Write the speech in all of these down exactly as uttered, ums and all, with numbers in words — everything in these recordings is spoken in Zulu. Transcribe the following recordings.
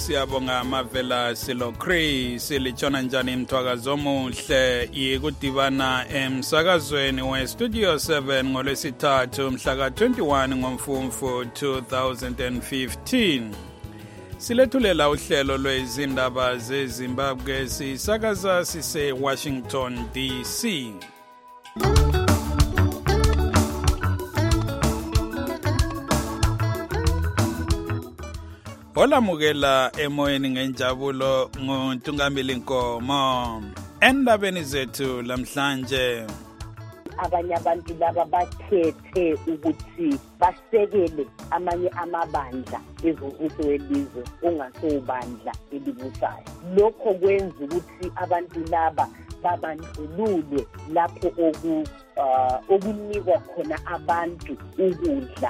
siyabonga Mavela Silo Chris lichona njani imthwakazo omuhle yikudibana emsakazweni we Studio seven ngolwesithathu mhla ka twenty-one ngoMfumfu two thousand fifteen. Silethulela uhlelo lwezindaba zeZimbabwe sisakaza sise Washington D C. Olamukela emoyeni ngenjabulo nguNtungamili Nkomo. Endabeni zethu lamhlanje, abanye abantu laba bakhethe ukuthi basekele amanye amabandla ezombuso welizwe ongasobandla elibusayo. Lokho kwenza ukuthi abantu laba babandlululwe lapho oku uh, okunikwa khona abantu ukudla.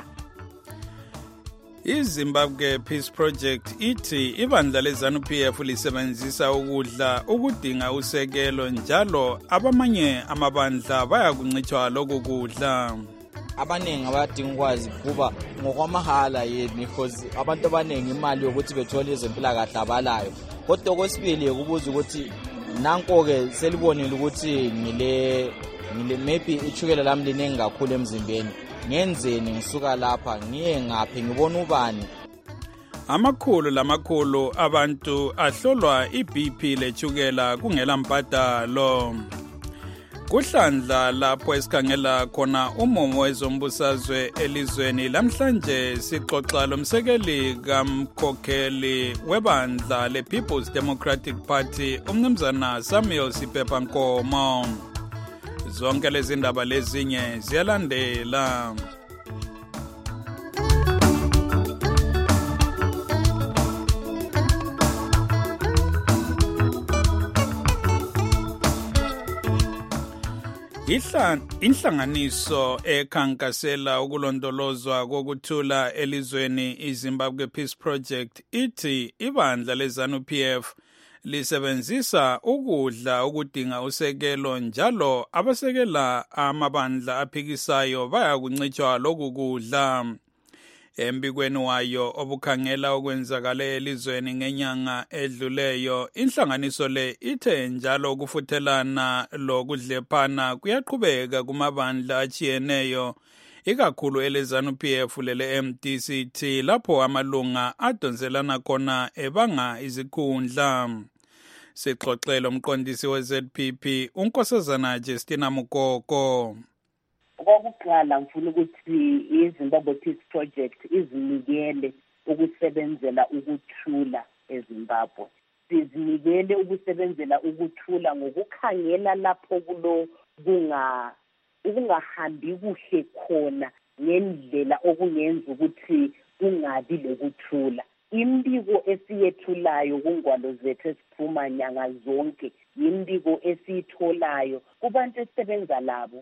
iZimbabwe Peace Project ithi ibandla leZANU-P F lisebenzisa ukudla ukudinga usekelo njalo abamanye amabandla bayakuncithwa lokhu kudla. Abanengi abadinga ukwazi kuba ngokwamahala yini because abantu abanengi imali yokuthi bethole izempilakahle abalayo. Kodwa okwesibili kubuza ukuthi nanko-ke selibonile ukuthi ngile ngile maybe ichukela lami linengi kakhulu emzimbeni. Ngenzeni ngisuka lapha ngiye ngaphi ngibona ubani. Amakhulu lamakhulu abantu ahlolwa i-B P lechukela kungela mbadalo. Kuhlandla lapho esikhangela khona umumo wezombusazwe elizweni lamhlanje sixoxa lomsekeli kamkhokheli webandla le-People's Democratic Party umnumzana Samuel Siphepha Nkomo. Zonke lezi ndaba lezinye ziyalandela. Inhlanganiso ekhankasela ukulondolozwa kokuthula elizweni iZimbabwe Peace Project ithi ibandla leZANU-P F lisebenzisa ukudla ukudinga usekelo njalo abasekela amabandla aphikisayo bayakuncithwa lokhu kudla. Embikweni wayo obukhangela okwenzakale elizweni ngenyanga edluleyo, inhlanganiso le ithe njalo ukufuthelana lokudlephana kuyaqhubeka kumabandla achiyeneyo ikakhulu eleZANU-P F lele M D C T lapho amalunga adonselana khona ebanga izikhundla. Sixoxela umqondisi we-Z P P uNkosazana Justina Mukoko. Okokuqala ngifuna ukuthi iZimbabwe Peace Project izinikele ukusebenzela ukuthula eZimbabwe. Sizinikele ukusebenzela ukuthula ngokukhangela lapho kulo kunga ukungahambi kuhle khona ngendlela okungenza ukuthi kungabi lokuthula. Imbiko esiyethulayo kungwalo zethu esiphuma nyanga zonke, imbiko esiyitholayo kubantu esebenza labo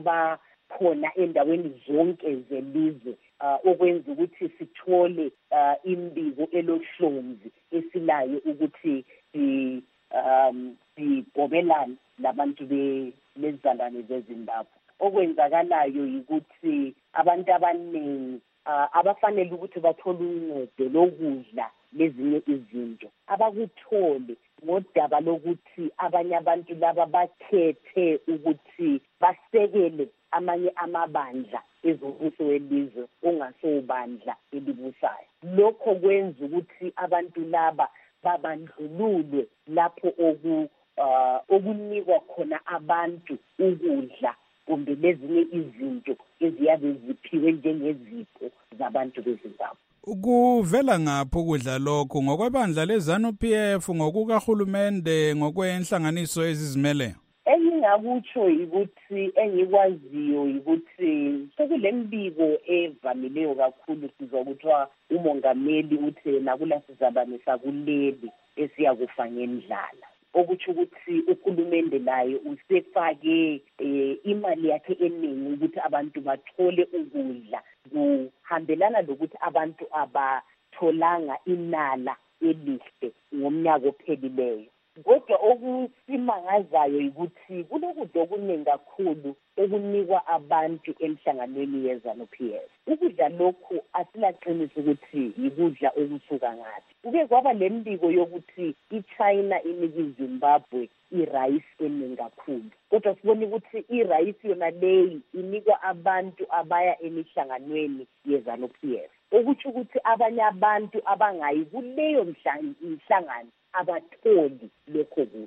abakhona endaweni zonke zelizwe, uh, okwenza ukuthi sithole uh, imbiko elohlonzi esilayo ukuthi si um sibhobelane labantu bezalwane zeZimbabwe. Okwenzakalayo yikuthi abantu abaningi Uh, abafanele ukuthi bathole uncedo lokudla lezinye izinto abakuthole ngodaba lokuthi abanye abantu laba bakhethe ukuthi basekele amanye amabandla ezombuso welizwe ongasobandla elibusayo. Lokho kwenza ukuthi abantu laba babandlululwe lapho oku uh, okunikwa khona abantu ukudla kumbe lezinye izinto eziyabe ziphiwe njengezipho zabantu beZimbabwe. Ukuvela ngapho ukudla lokho ngokwebandla leZANU-P F ngokukahulumende ngokwenhlanganiso ezizimele? Engingakutsho ukuthi engikwaziyo ukuthi sekulembiko evamileyo kakhulu sizokuthiwa umongameli uthe nakula sizabanisa kuleli esiyakufa ngendlala. Okutsho ukuthi uhulumende laye usefake eh, imali yakhe eningi ukuthi abantu bathole ukudla kuhambelana lokuthi abantu abatholanga inala elihle ngomnyaka ophelileyo. Kodwa okusimangazayo ukuthi kulokudla okuningi kakhulu okunikwa abantu emhlanganweni ye-ZANU-P F. Ukudla lokhu asilaqinisa ukuthi yikudla okusuka ngaphi. Kuke kwaba lembiko yokuthi iChina inika iZimbabwe irayisi eningi kakhulu. Kodwa sibona ukuthi irayisi yona leyi inikwa abantu abaya emihlanganweni ye-ZANU-P F. Okuthi ukuthi abanye abantu abangayi kuleyo mhlangano abatholi lokho kudla.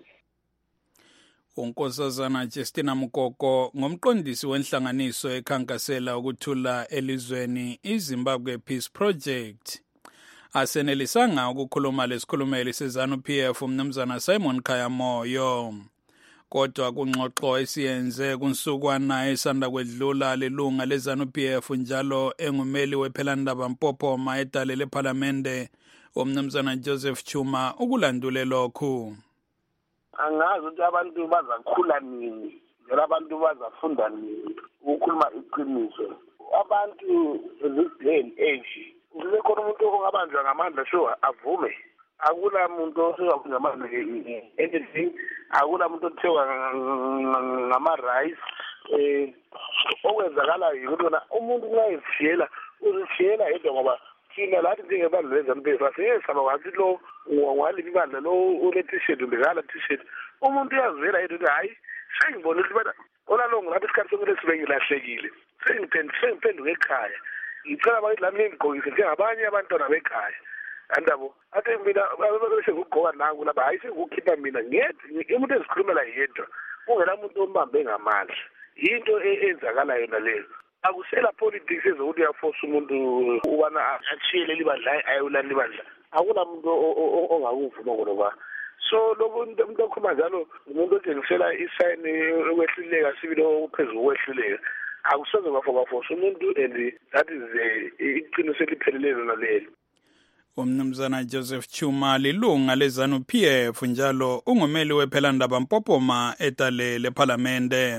uNkosazana Justina Mkoko ngomqondisi wenhlanganiso ekhankasela ukuthula elizweni iZimbabwe Peace Project. Asenelisanga ukukhuluma lesikhulumeli seZANU-P F umnumzana Simon Khayamoyo. Kodwa kungxoxo esiyenze kunsukwana esanda kwedlula lelunga leZANU-P F njalo engumeli wephelandaba Mpophoma edale leParlamente umnumzana Joseph Chuma ukulandule lokhu. Angazi ukuthi abantu bazakhula nini, njalo abantu bazafunda nini ukukhuluma iqiniso. Abantu this day and age, kulekhona umuntu ongabanjwa ngamandla sho avume. Akula muntu osebenza ngamandla anything, akula muntu othewa ngama-rights. Eh okwenzakalayo ukuthi umuntu kuyayifiyela, uzifiyela yedwa ngoba thina lathi njengebandla leZANU-P F asiyesaba wathi lo waliphi ibandla lo ulethe t-shirt ubekala t-shirt. Umuntu uyazivela yedwa ukuthi hayi sengibona ukuthi bana olalongo lapha isikhathi sokuthi sibe ngilahlekile. Sengiphenduke ekhaya. Ngicela bakithi lami ngigqokise njengabanye abantwana bekhaya. Andabo athi mina bese ngugqoka nangu lapha hayi sengikhipha mina ngedwa umuntu ezikhulumela yedwa kungela umuntu ombambe ngamandla. Into enzakala yona leyo. Akusela politics ezokuthi yaforce umuntu ubana achiyele libandla ayolanda libandla. Akula umuntu ongakuvuma ngoba so lo muntu okhuluma njalo umuntu othengisela isayini okwehluleka sibili ophezulu okwehluleka akusoze kwafoka force umuntu and that is iqiniso elipheleleyo nalelo. Umnumzana Joseph Chuma lilunga leZANU-P F njalo ungumeli wephelandaba Mpophoma edale leParlamente.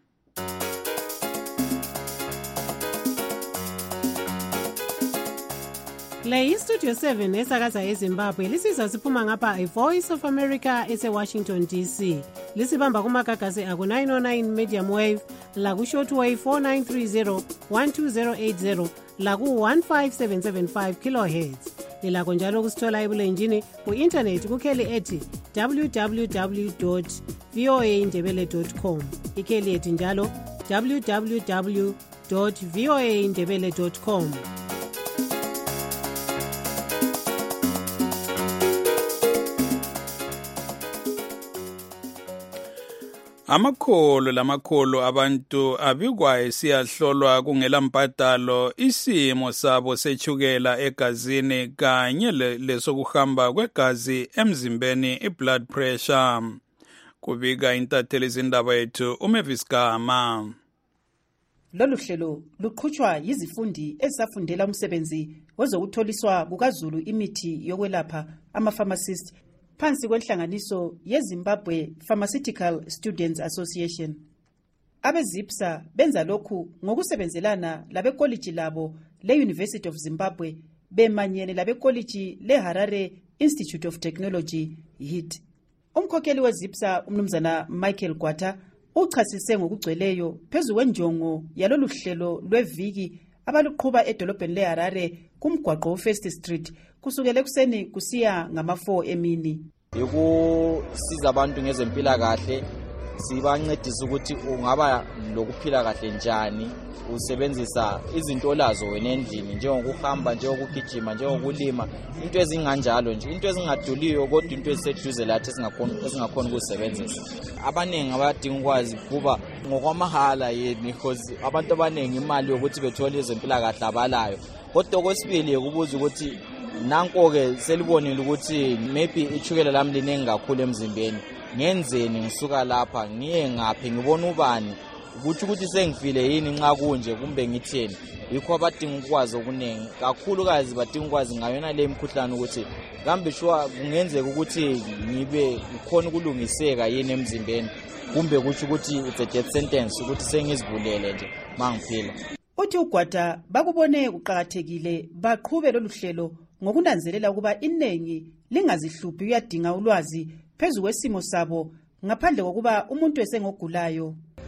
Le iStudio seven esakaza eZimbabwe lisizwa siphuma ngapha iVoice of America ese-Washington D C. Lisibamba kumagagasi aku nine oh nine medium wave, laku shortwave four nine three zero one two zero eight zero, laku one five seven seven five kilohertz. Lilakho njalo kusithola ebulenjini ku-internet kukheli ethi w w w dot voa ndebele dot com. Ikheli ethi njalo w w w dot voa ndebele dot com. Amakholo lamakholo abantu abikwa esiyahlolwa kungela mbadalo isimo sabo sechukela egazini kanye lesokuhamba kwegazi emzimbeni iblood pressure. Kubika intatheli izindaba yethu uMavis Gama. Lolu hlelo luqhutshwa yizifundi ezisafundela umsebenzi wezokutholiswa kukaZulu imithi yokwelapha ama-pharmacist phansi kwenhlanganiso yeZimbabwe Pharmaceutical Students Association. Abezipsa benza lokhu ngokusebenzelana labekoliji labo le-University of Zimbabwe bemanyene labekoliji le-Harare Institute of Technology, H I T. Umkhokheli wezipsa umnumzana Michael Gwata uchasise ngokugcweleyo phezu kwenjongo yalolu hlelo lweviki abaluqhuba edolobheni leHarare kumgwaqo First Street kusukela ekuseni kusiya ngama four emini. Ukusiza abantu ngezempilakahle sibancedisa ukuthi ungaba lokuphila kahle njani usebenzisa izinto olazo wena endlini njengokuhamba njengokugijima njengokulima into ezinganjalo nje into ezingaduliyo kodwa into eziseduze lathi esingakhona esingakhona ukusebenzisa. Abanengi abadinga ukwazi kuba ngokwamahala yini because abantu abanengi imali yokuthi bethole izempilakahle abalayo. Kodwa kwesibili ukubuza ukuthi nanko ke selibonile ukuthi maybe ichukela lami linengi kakhulu emzimbeni. Ngenzeni ngisuka lapha ngiye ngaphi ngibona ubani ukuthi ukuthi sengifile yini nxa kunje kumbe ngitheni. Yikho abadinga ukwazi okunengi kakhulu kazi badinga ukwazi ngayona le mkhuhlane ukuthi kambe shwa kungenzeka ukuthi ngibe ukhona ukulungiseka yini emzimbeni kumbe ukuthi ukuthi it's a death sentence ukuthi sengizibulele nje mangiphila. Uthi uGwata bakubone kuqhakathekile baqhube lolu hlelo ngokunanzelela ukuba inengi lingazihluphi uyadinga ulwazi phezu kwesimo sabo ngaphandle kokuba umuntu esengogulayo.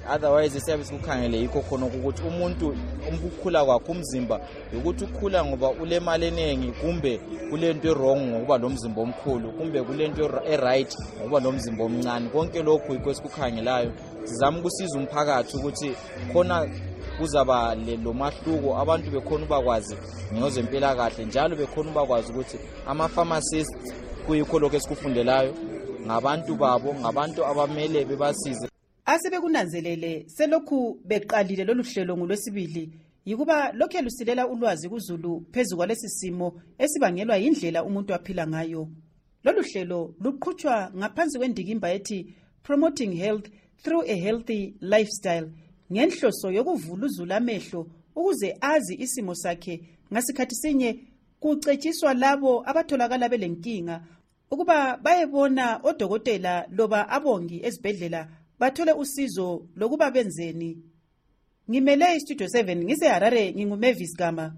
otherwise isiyabe kukhangele yikho khona ukuthi umuntu ukukhula kwakhe umzimba ukuthi ukhula ngoba ule mali eningi kumbe kulento e-wrong ngokuba lomzimba omkhulu kumbe kulento e-right ngokuba lomzimba omncane. Konke lokhu yikho esikukhangelayo. Sizama ukusiza umphakathi ukuthi khona kuzaba lo mahluko abantu bekhona bakwazi ngezempilakahle njalo bekhona bakwazi ukuthi ama-pharmacists kuyikho lokho esikufundelayo ngabantu babo ngabantu abamele bebasize. Asebekunanzelele selokhu beqalile lolu hlelo ngolwesibili yikuba lokho elusilela ulwazi kuZulu phezulu kwalesi simo esibangelwa indlela umuntu aphila ngayo. Lolu hlelo luqhutshwa ngaphansi kwendikimba ethi Promoting Health Through a Healthy Lifestyle ngenhloso yokuvula uZulu amehlo ukuze azi isimo sakhe. Ngasikhathi sinye kucetshiswa labo abatholakala belenkinga ukuba bayebona odokotela loba abongi ezibhedlela bathole usizo lokuba benzeni. Ngimele iStudio seven ngise Harare nginguMavis Gama.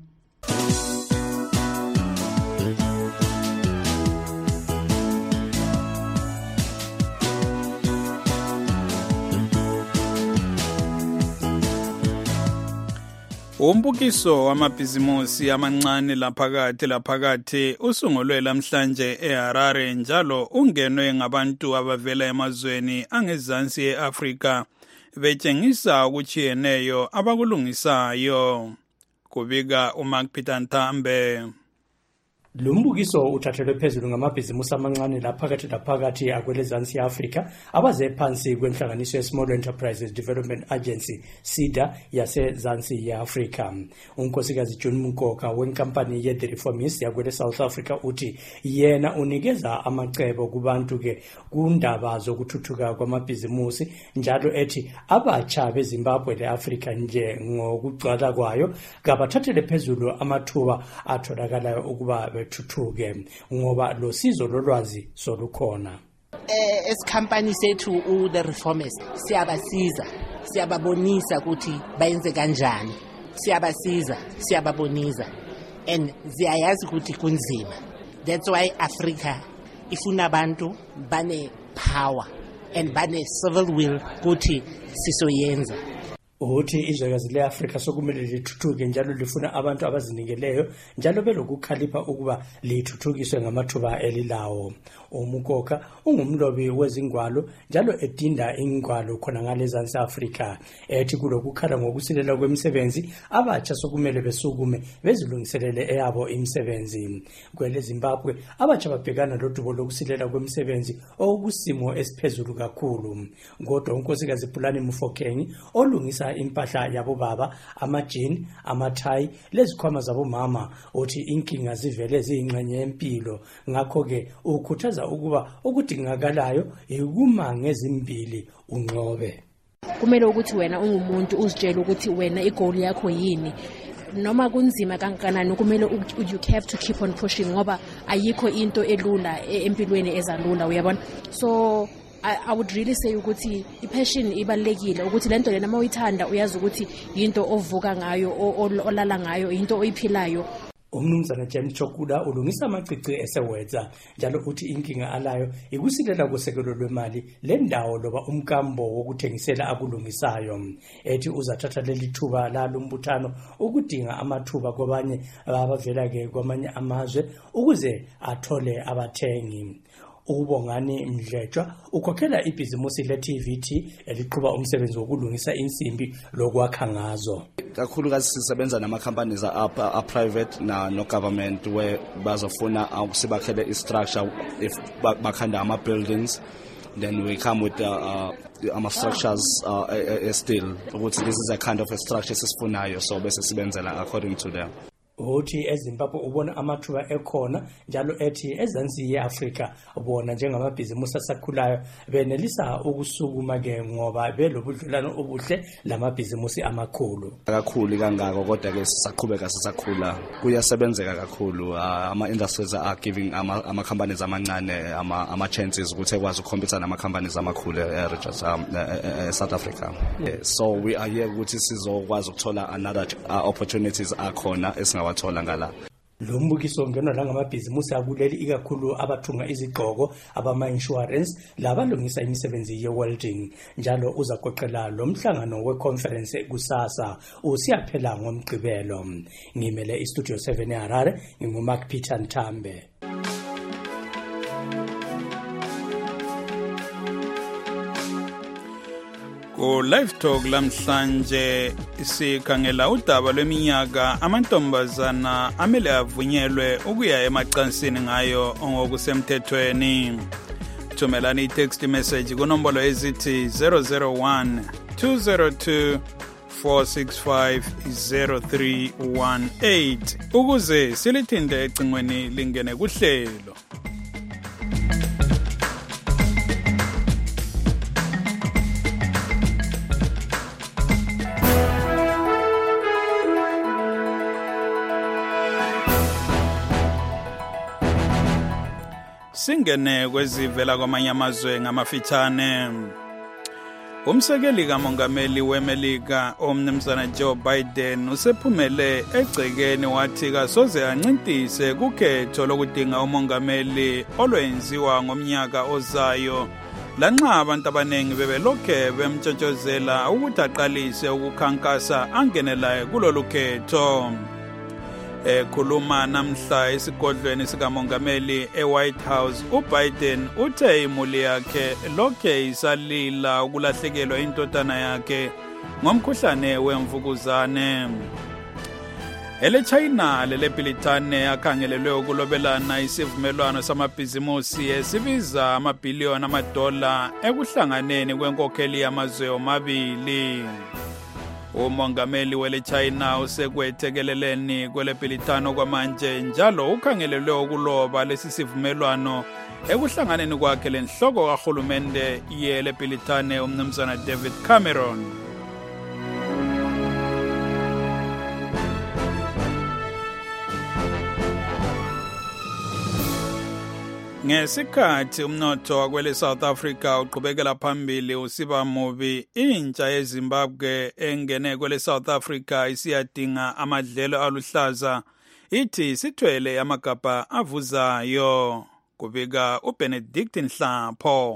Umbukiso wamabhizimusi amancane laphakathi laphakathi usungulwe lamhlanje eHarare njalo ungenwe ngabantu abavela emazweni angezansi eAfrika betshengisa ukuchiyeneyo abakulungisayo. Kubika uMark Peter Ntambe. Lumbukiso uthathelwe phezulu ngamabhizimusi amancane laphakathi laphakathi akwelezansi eAfrika abaze phansi kwenhlanganiso ye-Small Enterprises Development Agency SEDA yasezansi yeAfrika. Unkosikazi John Munkoka wenkampani ye-The Reformist yakwele South Africa uthi yena unikeza amacebo kubantu ke kundaba zokuthuthuka kwamabhizimusi njalo ethi abatsha beZimbabwe leAfrika nje ngokugcwala kwayo kabathathele phezulu amathuba atholakalayo ukuba thuthuke ngoba lo sizo lolwazi solukhona. Eh esikhampani sethu u The Reformist siyabasiza siyababonisa ukuthi bayenze kanjani siyabasiza siyababonisa and ziyayazi ukuthi kunzima. That's why Africa ifuna abantu bane power and bane civil will ukuthi sisoyenza. Uthi izwekazi leAfrika sokumele lithuthuke njalo lifuna abantu abazinikeleyo njalo belokukhalipha ukuba lithuthukiswe ngamathuba elilawo. Umukoka ungumlobi wezingwalo njalo edinda ingwalo khona ngalezansi Afrika ethi kulokukhala ngokusilela kwemisebenzi abatsha sokumele besukume bezilungiselele eyabo imisebenzi. Kwele Zimbabwe abatsha babhekana lodubo lokusilela kwemisebenzi okusimo esiphezulu kakhulu. Kodwa unkosikazi Pulani Mufokeng olungisa impahla yabo baba amajini amathayi lezikhwama zabo mama uthi inkinga zivele ziyingxenye yempilo ngakho ke ukhuthaza ukuba ukudingakalayo ikuma ngezimbili unqobe. Kumele ukuthi wena ungumuntu uzitshela ukuthi wena igoal yakho yini noma kunzima kangakanani kumele you have to keep on pushing ngoba ayikho into elula empilweni ezalula uyabona. So I, I would really say ukuthi i-passion ibalekile ukuthi lento lena mawuyithanda uyazi ukuthi into ovuka ngayo olala ngayo into oyiphilayo. Umnumzana James Chokuda ulungisa amacici esewetsa njalo uthi inkinga alayo ikusilela kusekelo lwemali lendawo loba umkambo wokuthengisela akulungisayo ethi uzathatha leli thuba lalumbuthano ukudinga amathuba kwabanye abavela ke kwamanye amazwe ukuze athole abathengi. Ubongani Mdletsha ukhokhela ibhizimusi le-T V T eliqhuba umsebenzi wokulungisa insimbi lokwakha ngazo. Kakhulukazi sisebenza nama-companies a-private na no-government where bazofuna sibakhele i-structure if bakhanda ama-buildings then we come with uh, uh, ama-structures uh, still ukuthi this is a kind of a structure sisifunayo so bese sibenzela according to them. Uthi eZimbabwe ubona amathuba ekhona njalo ethi ezansi yeAfrika ubona njengamabhizimusi asakhulayo benelisa ukusukuma ke ngoba belobudlelano obuhle lamabhizimusi amakhulu kakhulu kangako kodwa ke sisaqhubeka sisakhula kuyasebenzeka kakhulu ama industries are giving ama ama companies amancane ama ama chances ukuthi ekwazi ukukhompetha nama companies amakhulu e South Africa. So we are here ukuthi sizokwazi ukuthola another uh, opportunities akhona esinga wathola ngala. Lo mbukiso ungenwa la ngamabhizimusi akuleli ikakhulu abathunga izigqoko, abama-insurance, labalungisa imisebenzi ye-welding. Njalo uzagoqela lo mhlangano we-conference kusasa usiyaphela ngomgqibelo. Ngimele iStudio seven eHarare, nginguMark Peter Ntambe. Ku live talk lamhlanje sikhangela udaba lweminyaka amantombazana amele avunyelwe ukuya emacansini ngayo ngokusemthethweni. Thumelana i-text message kunombolo ezithi zero zero one two zero two four six five zero three one eight ukuze silithinde ecingweni lingene kuhlelo. Singene kwezivela kwamanye amazwe ngamafitshane. Umsekeli kamongameli weMelika omnumzana Joe Biden usephumele egcekeni wathi kasoze ancintise kukhetho lokudinga umongameli olwenziwa ngomnyaka ozayo. Lanxa abantu abaningi bebelokhe bemtshotshozela ukuthi aqalise ukukhankasa angenela kulolu khetho. Ekhuluma namhla esigodlweni sikamongameli eWhite House, uBiden uthe imuli yakhe lokhe isalila ukulahlekelwa indodana yakhe ngomkhuhlane wemvukuzane. Ele China lele Britane akhangelelwe ukulobelana isivumelwano samabhizimusi esibiza amabhiliyoni amadola ekuhlanganeni kwenkokheli yamazwe omabili. Umongameli wele China usekwethekeleleni kwele Britane kwamanje njalo ukhangelelwe ukuloba lesi sivumelwano ekuhlanganeni kwakhe lenhloko kahulumende yele Britane umnumzana David Cameron. Ngesikhathi umnotho wakwele South Africa uqhubekela phambili usiba mubi, intsha yeZimbabwe engene kwele South Africa isiyadinga amadlelo aluhlaza ithi sithwele amagabha avuzayo. Kubika uBenedict Nhlapho.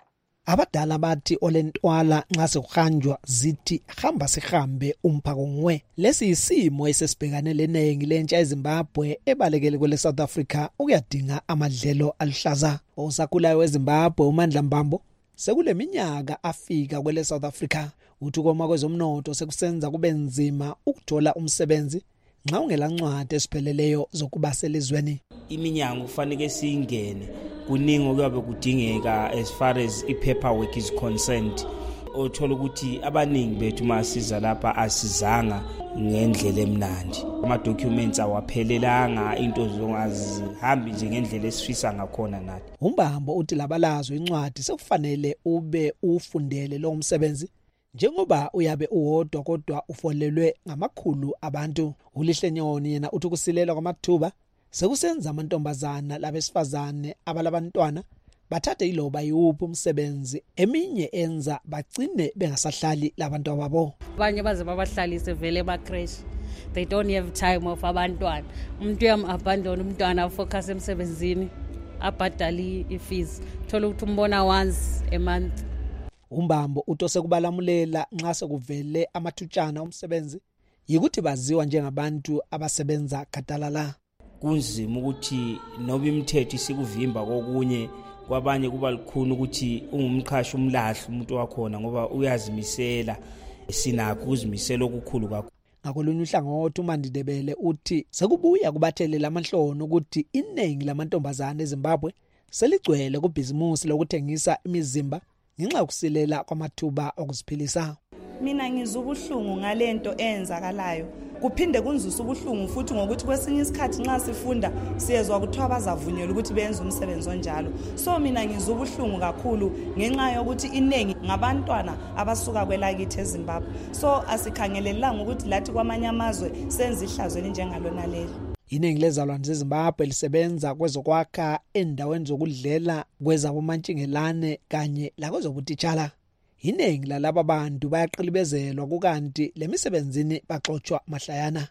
Abadala bathi olentwala nxa sekuhanjwa zithi hamba sihambe umphako ngwe. Lesi isimo esesibhekane lenengi lentsha eZimbabwe ebalekele kwele South Africa ukuyadinga amadlelo aluhlaza. Osakhulayo weZimbabwe uMandla Mbambo sekule minyaka afika kwele South Africa. Uthi ukoma kwezomnotho sekusenza kube nzima ukuthola umsebenzi nxa ungela ncwadi esipheleleyo zokuba selizweni. Iminyango kufanele singene kuningi okuyabe kudingeka as far as i-paperwork is concerned. Othola ukuthi abaningi bethu masiza lapha asizanga ngendlela emnandi. Ama-documents awaphelelanga, into zongazihambi nje ngendlela esifisa ngakhona nathi. uMbambo uthi labalazwe incwadi sekufanele ube ufundele lo msebenzi njengoba uyabe uwodwa kodwa ufolelwe ngamakhulu abantu. uLihlenyoni yena uthi kusilela kwamathuba sekusenza amantombazana labesifazane abalabantwana bathathe iloba yiwuphi umsebenzi eminye enza bagcine bengasahlali labantu ababo. Abanye baze babahlalise vele ba crash, they don't have time of abantwana. Umuntu uyam abandon umntwana focus emsebenzini abhadali ifees, thola ukuthi umbona once a month. uMbambo utose kubalamulela nxa sekuvele amathutshana omsebenzi yikuthi baziwa njengabantu abasebenza gadalala. Kunzima ukuthi noba imithetho isikuvimba kokunye kwabanye kuba likhulu ukuthi ungumqhashi umlahla umuntu wakhona ngoba uyazimisela, sinakho ukuzimisela okukhulu kakhulu. Ngakolunye uhlangothi uMandidebele uthi sekubuya kubathelela amanhlono ukuthi iningi lamantombazane eZimbabwe seligcwele kubhizimusi lokuthengisa imizimba ngenxa yokusilela kwamathuba okuziphilisa. Mina ngizubuhlungu ngalento enzakalayo. Kuphinde kunzisa ubuhlungu futhi ngokuthi kwesinye isikhathi nxa sifunda siyezwa kuthiwa bazavunyelwa ukuthi benze umsebenzi onjalo. So mina ngizubuhlungu kakhulu ngenxa yokuthi inengi ngabantwana abasuka kwelakithi eZimbabwe. So asikhangelelanga ukuthi lathi kwamanye amazwe senze ihlazweni njengalona leli. Iningi lezalwane zeZimbabwe lisebenza kwezokwakha endaweni zokudlela kwezabomantshingelane kanye lakwezobutitshala. Iningi lalaba bantu bayaqilibezelwa kukanti lemisebenzini baxoxwa mahlayana.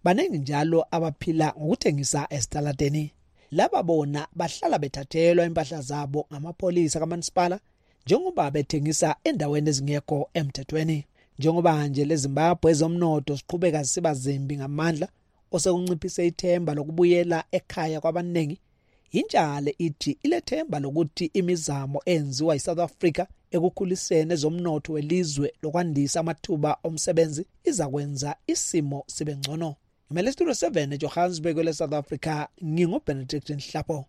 baningi njalo abaphila ngokuthengisa esitaladeni. Laba bona bahlala bethathelwa impahla zabo ngamapolisa kaMansipala njengoba bethengisa endaweni ezingekho emthethweni. Njengoba nje leZimbabwe ezomnotho siqhubeka siba zimbi ngamandla osekunciphise ithemba lokubuyela ekhaya kwabaningi, intshale ithi ilethemba lokuthi imizamo enziwa yiSouth Africa ekukhuliseni ezomnotho welizwe lokwandisa amathuba omsebenzi izakwenza isimo sibe ngcono. Imele Studio seven eJohannesburg le South Africa, ngingo Benedict Nhlapo.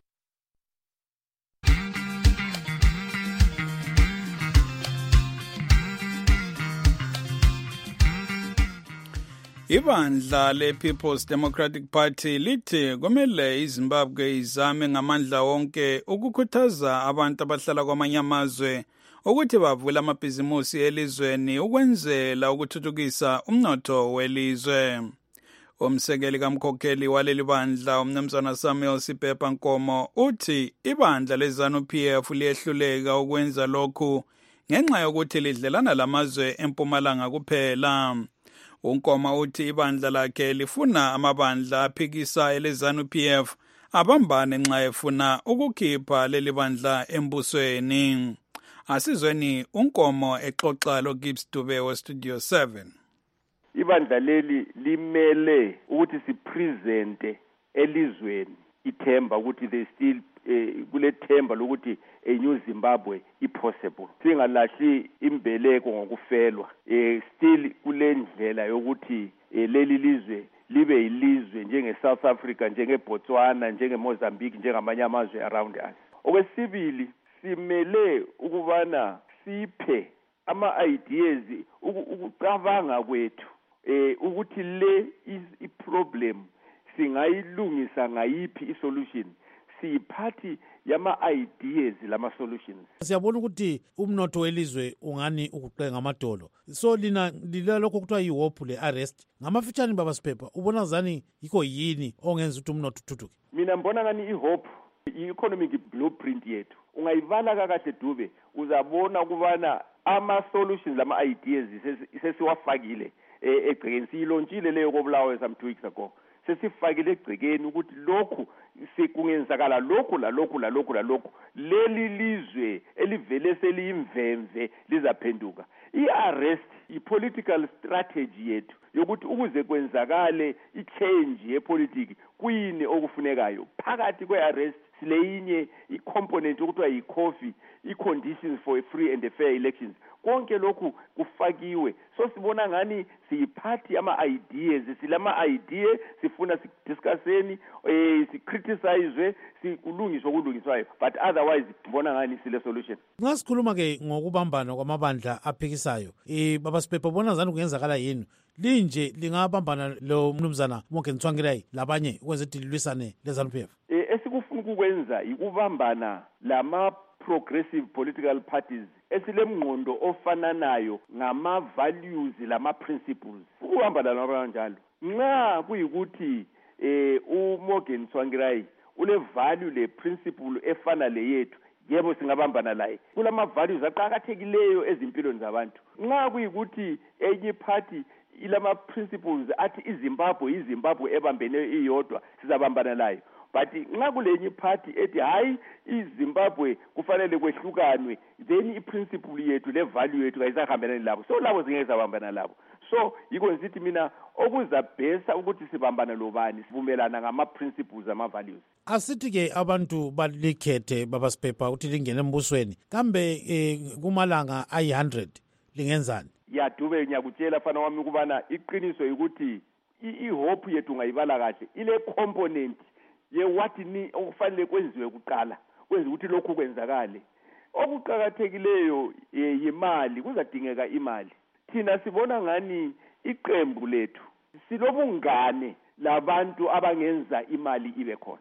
Ibandla le-People's Democratic Party lithi kumele iZimbabwe izame ngamandla wonke ukukhuthaza abantu abahlala kwamanye amazwe ukuthi bavule amabhizimusi elizweni ukwenzela ukuthuthukisa umnotho welizwe. Umsekeli kamkhokheli waleli bandla umnumzana Samuel Sipepa Nkomo uthi ibandla leZANU-P F liyehluleka ukwenza lokhu ngenxa yokuthi lidlelana lamazwe empumalanga kuphela. Unkoma uthi ibandla lakhe lifuna amabandla aphikisa eleZANU-P F abambane nxa efuna ukukhipha leli bandla embusweni. Asizweni Unkomo exoxa lo Gibbs Dube we Studio seven. Ibandla leli limele ukuthi sipresente elizweni ithemba ukuthi they still kule themba lokuthi a New Zimbabwe ipossible. Singalahli imbeleko ngokufelwa. Eh still kule ndlela yokuthi leli lizwe libe ilizwe njenge South Africa, njenge Botswana, njenge Mozambique, njengamanye amazwe around us. Okwesibili simele ukubana siphe ama ideas ukucabanga kwethu eh ukuthi le is a problem singayilungisa ngayiphi isolution. Siphathi yama ideas lama solutions. Siyabona ukuthi umnotho welizwe ungani ukuqhenga ngamadolo. So lina lila lokho kuthiwa yihope le arrest. Ngamafitshane baba Sipepa ubona zani yikho yini ongenza ukuthi umnotho uthuthuke? Mina ngibona ngani ihope i-economic blueprint yethu. Ungayivala kakahle Dube uzabona ukubana ama solutions lama ideas sesiwafakile egcekeni siyilontshile leyo kobulawayo some two weeks ago. Sesifakile egcekeni ukuthi lokhu sekungenzakala lokhu la lokhu la lokhu la lokhu leli lizwe elivele seliyimvemve lizaphenduka. I-arrest i-political strategy yethu yokuthi ukuze kwenzakale i-change yepolitiki kuyini okufunekayo phakathi kwe-arrest sileyinye i-component okuthiwa yi-coffee i-conditions for a free and a fair elections. Konke lokhu kufakiwe, so sibona ngani siyiphathi ama-ideas, silama idea sifuna sidiscusseni, eh sicriticize, sikulungiswa kulungiswayo, but otherwise ngibona ngani sile solution. Nxa sikhuluma ke ngokubambana kwamabandla aphikisayo, eh baba Sipepa bona zani kungenzakala yini linje lingabambana lo mnumzana Morgan Tsvangirai labanye ukwenza ukuthi lilwisane leZANU-P F? Eh esikufuna ukwenza ikubambana lama progressive political parties esilemngqondo ofananayo ngama values lama principles. Ukuhambana nabo njalo nxa kuyikuthi eh uMorgan Tsvangirai ule value le principle efana le yethu, yebo singabambana laye kulama values aqhakathekileyo ezimpilweni zabantu. Nxa kuyikuthi enye party ilama principles athi iZimbabwe iZimbabwe ebambene iyodwa sizabambana layo. But nxa kulenye party ethi hayi iZimbabwe kufanele kwehlukanwe, then iprinciple yethu le value yethu ayisahambelani labo, so labo zingeke zabambana labo. So yiko ngithi mina okuzabhesa ukuthi sibambana lobani sivumelana ngama principles ama values. Asithi ke abantu balikhethe baba Sipepa ukuthi lingene embusweni kambe eh, kumalanga ayi one hundred lingenzani? Ya Dube ngiyakutshela fana wami ukubana iqiniso ukuthi ihope yethu ngayibala kahle ile component ye what ni okufanele kwenziwe kuqala kwenza ukuthi lokhu kwenzakale. Okuqhakathekileyo yimali, kuzadingeka imali. Thina sibona ngani iqembu lethu silobungane labantu abangenza imali ibe khona.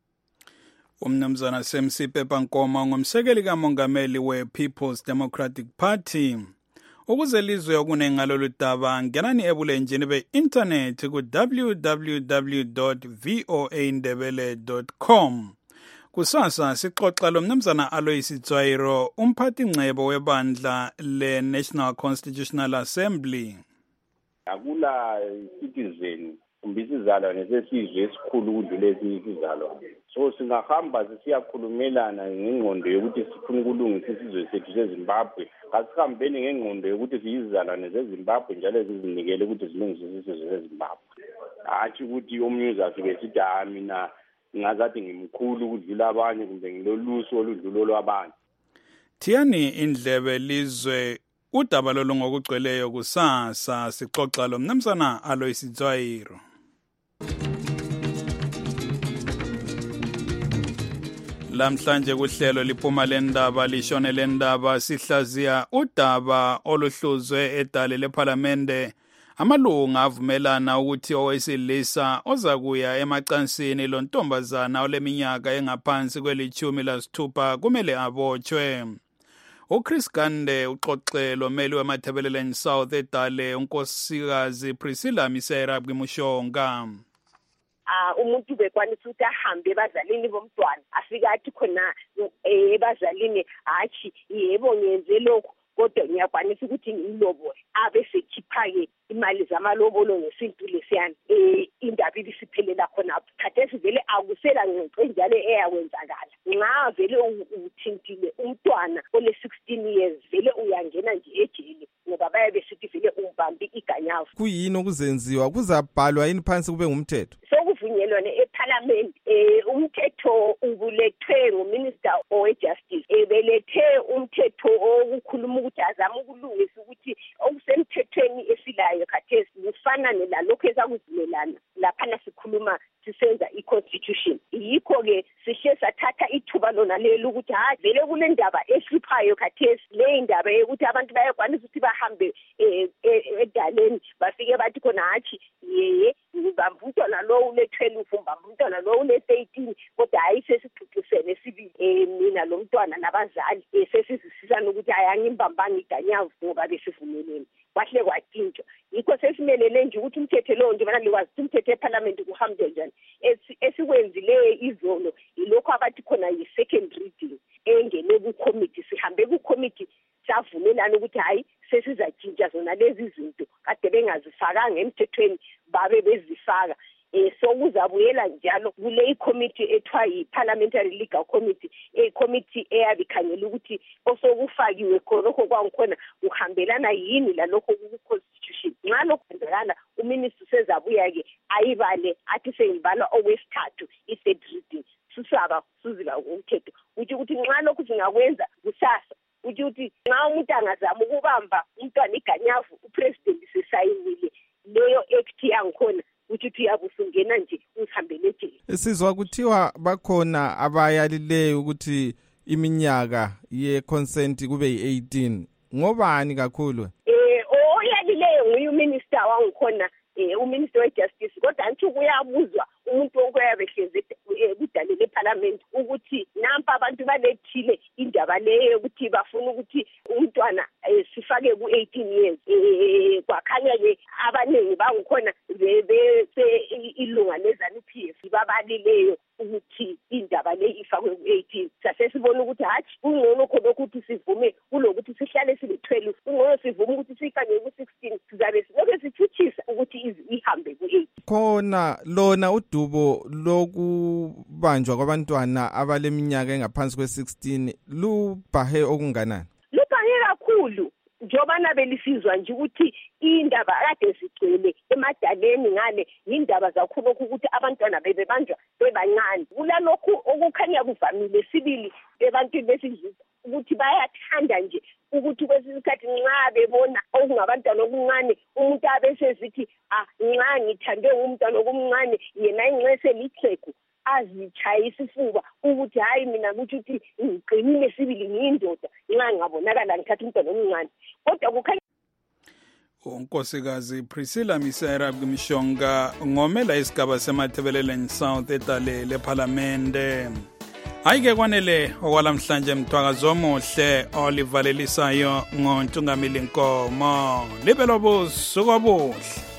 Umnumzana Sipepa Nkomo ngumsekeli kamongameli we-People's Democratic Party. Ukuze lizwe okunengalo ludaba ngenani ebulenjini be-internet ku w w w dot voa ndebele dot com. Kusasa sixoxa lo mnumzana Aloysi Tswairo, umphathi ngcebo webandla le-National Constitutional Assembly. Akula citizen kumbe isizalwane sesizwe esikhulu ukudlula esinye isizalwane. So singahamba sisiyakhulumelana ngengqondo yokuthi sifuna ukulungisa isizwe sethu seZimbabwe. Kasihambeni ngengqondo yokuthi siyizizalwane zeZimbabwe njalo sizinikele ukuthi zilungise isizwe seZimbabwe. Hatshi ukuthi omunye uzafike sithi ha mina ngazathi ngimkhulu ukudlula abanye kumbe ngiloluso oludlula olwabanye. Thiyani indlebe lizwe udaba lolu ngokugcweleyo kusasa sixoxa lo mnumzana Alois Dzwayiro. Lamhlanje kuhlelo liphuma lendaba lishone lendaba sihlaziya udaba oluhluzwe edale leParliamente. Amalunga avumelana ukuthi owesilisa ozakuya emacansini lo ntombazana oleminyaka engaphansi kwelithumi lasithupha kumele abotshwe. uChris Gande uxoxelo meli weMatabeleland South edale unkosikazi Priscilla Misera Bwimushonga. Ah umuntu bekwanisa ukuthi ahambe bazalini bomntwana afika athi khona ebazalini hathi yebo ngenze lokho kodwa ngiyakwanisa ukuthi ngilobole abe sekhipha-ke imali zamalobolo ngesintu lesiyana eh indaba ibisiphelela khona khathesi vele akusela ngqoqe njalo eyakwenzakala nxa vele uthintile umntwana ole sixteen years vele uyangena nje ejele ngoba baye besithi vele umbambi iganyavu. Kuyini okuzenziwa kuzabhalwa yini phansi kube ngumthetho? Sokuvunyelwana eParliament eh umthetho ubulethwe nguMinister oweJustice ebelethe umthetho okukhuluma ukuthi azama ukulungisa ukuthi okusemthethweni esilayo khathesi kufana nelalokho ezakuvumelana lapha sikhuluma sisenza iConstitution. Yikho ke sihle sathatha ithuba lona lelo ukuthi ha vele kule ndaba ehluphayo khathesi le ndaba yokuthi abantu bayakwanisa ukuthi bahambe edaleni bafike bathi khona hathi yeye ngibambutana lo ule twelve umbambutana lo ule thirteen kodwa hayi sesixuxisene sibili eh mina lo mntwana nabazali sesizisizana ukuthi ayangimbambanga iganyavu ngoba besivumelene kwahle kwathinjwa. Yikho sesimelele nje ukuthi umthetho lo nje bana likwazi umthetho eParliament kuhambe njani esikwenzile izolo yilokho abathi khona yi second reading engene ku committee sihambe ku committee savumelana ukuthi hayi sesizatshintsha zona lezi zinto kade bengazifakanga emthethweni babe bezifaka. Eh so kuzabuyela njalo kule committee ethwa yi-Parliamentary Legal Committee e committee eyabikhangela ukuthi osokufakiwe khonokho kwangikhona uhambelana yini lalokho ku-Constitution. Nxa lokho kwenzakala uMinister sezabuya ke ayibale athi sengibala okwesithathu i-third reading susaba suziba umthetho uthi ukuthi nxa lokho singakwenza kusasa uthi uthi nxa umuntu angazama ukubamba umntwana iganyavu upresident sesayinile leyo act yangikhona uthi uyabusungena nje usihambele nje. Sizwa kuthiwa bakhona abayalileyo ukuthi iminyaka ye consent kube yi eighteen. Ngobani kakhulu? Eh oyalileyo nguye uMinister wangikhona eh uMinister weJustice kodwa anthi kuyabuzwa umuntu onkoyabehlezi kudale leParliament ukuthi nampa abantu balethile indaba leyo ukuthi bafuna ukuthi umntwana sifake ku eighteen years eh kwakhanya ke abaningi bangikhona bese ilunga lezanu P F babalileyo ukuthi indaba le ifakwe ku eighteen. Sasesibona ukuthi hathi ungcono khona ukuthi sivume kulokuthi sihlale sibe twelve ungcono sivume ukuthi sifake ku sixteen sizabe siloke sithuthisa ukuthi ihambe ku eight. Khona lona udubo lokubanjwa kwabantwana abaleminyaka engaphansi kwe sixteen lubahe okunganani? Lubahe kakhulu njobana belisizwa nje ukuthi indaba kade sigcwele emadaleni ngale indaba zakhulu ukuthi abantwana bebebanjwa bebancane kulalokho okukhanya kuvamile sibili ebantwini besidlisa ukuthi bayathanda nje ukuthi kwesikhathi nxa bebona okungabantwana okuncane umuntu abesezithi ah nxa ngithande umntwana okumncane yena inxese lixhegu azichayisa isifuba ukuthi hayi mina ukuthi ngiqinile sibili ngiyindoda nxa ngabonakala ngithatha umntwana omncane kodwa kukhanya unkosikazi Priscilla Misera Bwimushonga ngomela isigaba seMatabeleland South edale leParliamente. Hayike kwanele okwalamhlanje mthwakazo omuhle olivalelisayo ngontungamili Nkomo libe lobusuku obuhle.